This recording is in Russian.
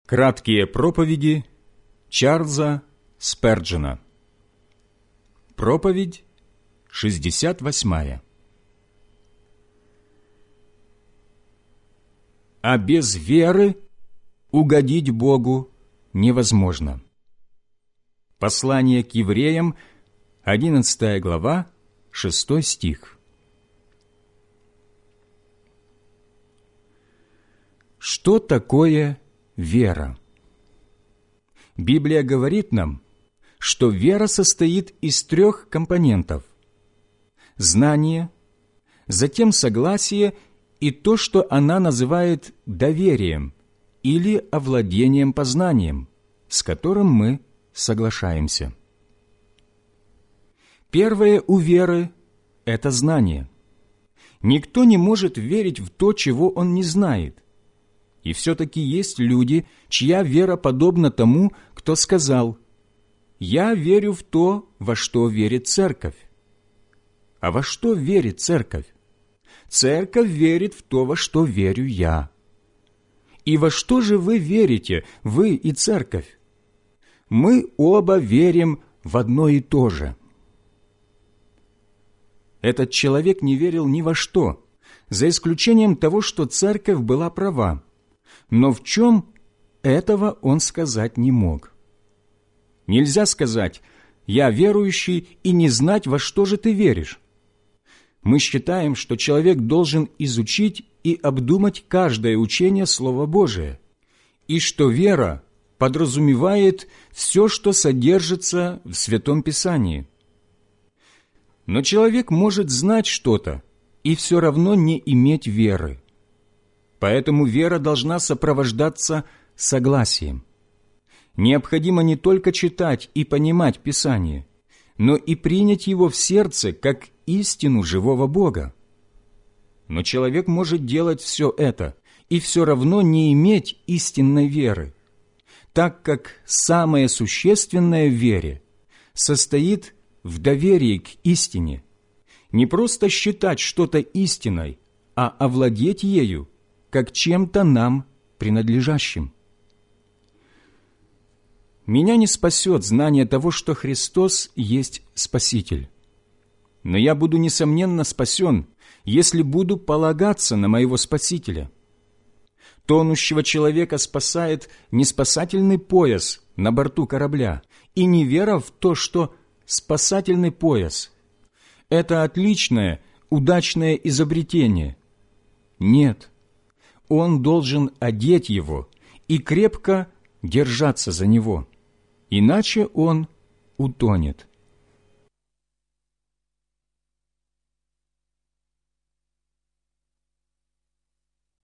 Краткие проповеди Чарльза Сперджена. Проповедь 68. А без веры угодить Богу невозможно. Послание к евреям, 11 глава, 6 стих. Что такое вера? Библия говорит нам, что вера состоит из 3 компонентов: знание, затем согласие и то, что она называет доверием или овладением познанием, с которым мы соглашаемся. Первое у веры – это знание. Никто не может верить в то, чего он не знает. И все-таки есть люди, чья вера подобна тому, кто сказал: «Я верю в то, во что верит церковь». А во что верит церковь? Церковь верит в то, во что верю я. И во что же вы верите, вы и церковь? Мы оба верим в одно и то же. Этот человек не верил ни во что, за исключением того, что церковь была права. Но в чем этого он сказать не мог. Нельзя сказать: «Я верующий», и не знать, во что же ты веришь. Мы считаем, что человек должен изучить и обдумать каждое учение Слова Божия, и что вера подразумевает все, что содержится в Святом Писании. Но человек может знать что-то и все равно не иметь веры. Поэтому вера должна сопровождаться согласием. Необходимо не только читать и понимать Писание, но и принять его в сердце как истину живого Бога. Но человек может делать все это и все равно не иметь истинной веры, так как самое существенное в вере состоит в доверии к истине. Не просто считать что-то истиной, а овладеть ею как чем-то нам принадлежащим. Меня не спасет знание того, что Христос есть Спаситель. Но я буду, несомненно, спасен, если буду полагаться на моего Спасителя. Тонущего человека спасает не спасательный пояс на борту корабля и не вера в то, что спасательный пояс – это отличное, удачное изобретение. Нет. Он должен одеть его и крепко держаться за него, иначе он утонет.